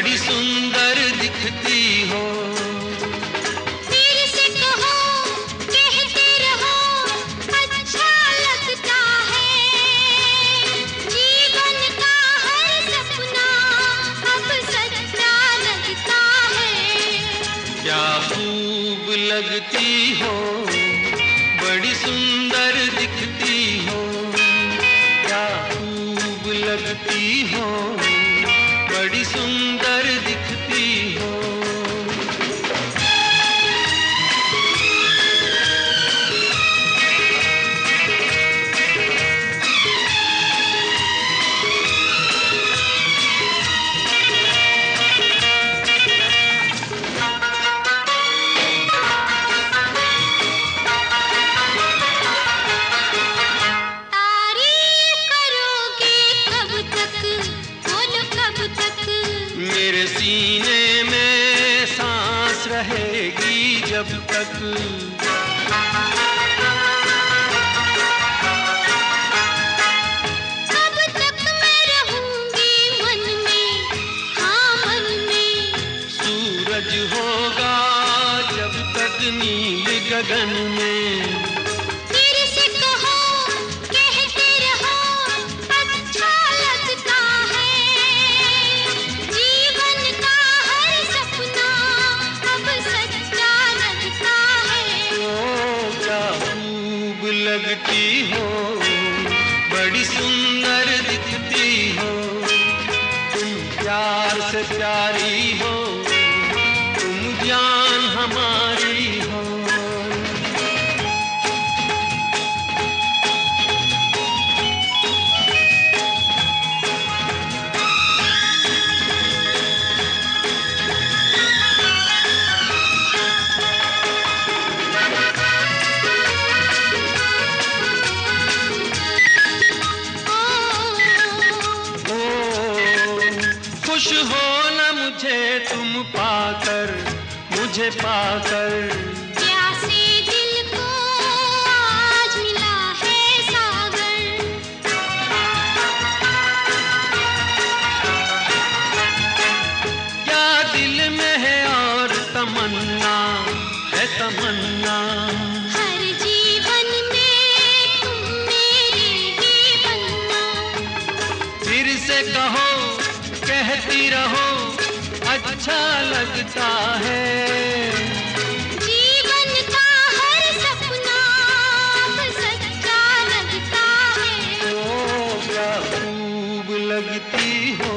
बड़ी सुंदर दिखती हो। फिर से कहो, कहते रहो, अच्छा लगता है। जीवन का हर सपना अब सच्चा लगता है। क्या खूब लगती हो, बड़ी सुंदर दिखती हो। क्या खूब लगती हो, बड़ी सुंदर दिखती हो। तारीफ करोगे कब तक, बोलो कब तक। मेरे सीने में सांस रहेगी जब तक। कब तक मैं रहूंगी मन में, हाँ मन में। सूरज होगा जब तक नील गगन में। फिर से कहो, कहते रहो, अच्छा लगता है। जीवन का हर सपना अब सच्चा लगता है। ओ क्या खूब लगती हो, बड़ी सुंदर दिखती हो। तुम प्यार से प्यारी हो, तुम जान हमारी हो। खुश हो न मुझे तुम पाकर, मुझे पाकर। प्यासे दिल को आज मिला है सागर। क्या दिल में है और तमन्ना, है तमन्ना। हर जीवन में तुम मेरे ही बनना। फिर से कहो, कहती रहो, अच्छा लगता है। जीवन का हर सपना अब सच्चा लगता है। ओ क्या खूब लगती हो,